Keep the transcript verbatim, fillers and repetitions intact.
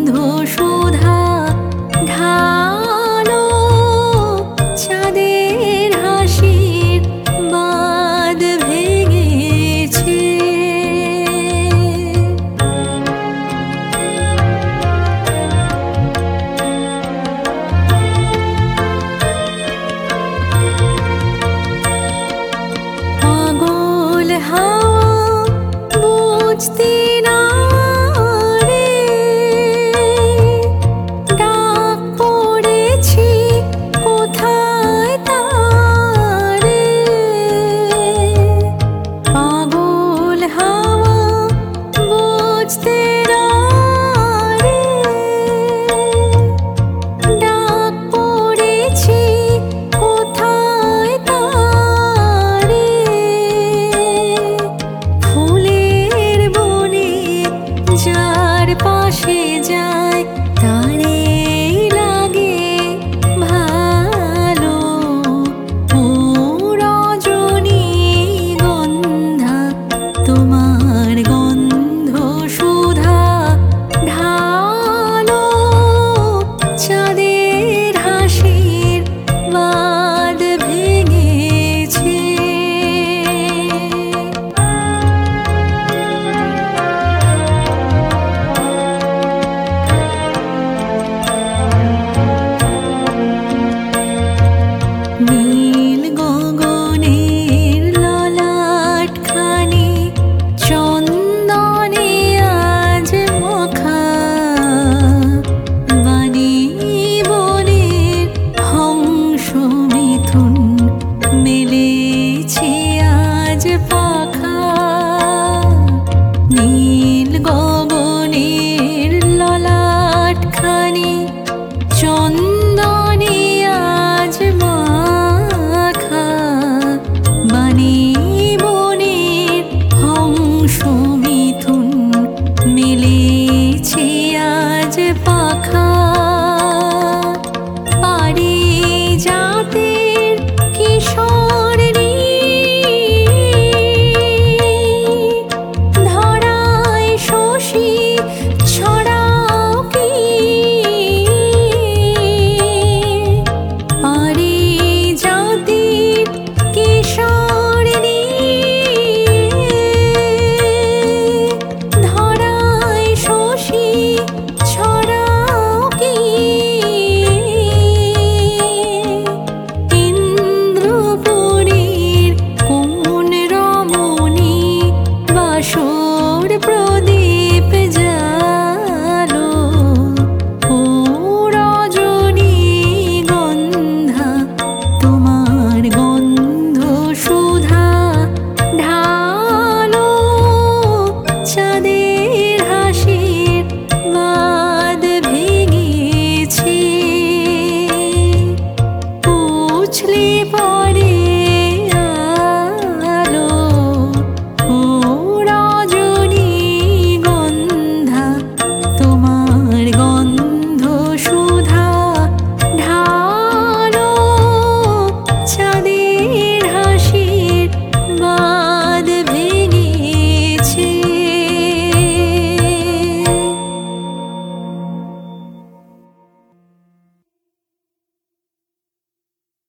সুধা ঢালো চাঁদের হাসির বাঁধ ভেঙেছে। পাগল হাওয়া বুঝতে না রে, ডাক পড়েছি কোথায় তারে। পাগল হাওয়া বুঝতে না রে, ডাক পড়েছি কোথায় তারে। ফুলের বনে যার পাশে যায় তারে লাগে ভালো। ও রজনীগন্ধা তোমার গন্ধ সুধা ঢালো চাঁদের হাসির বাঁধ ভেঙেছে। নীল গগনের ললাটখানি চন্দনে আজ মাখা। বাণী বনের হংস মিথুন মেলেছে আজ পাখা। নীল গগনের ললাটখানি চন্দনে আজ মাখা। বাণী বনের হংস মিথুন মেলেছে আজ পাখা।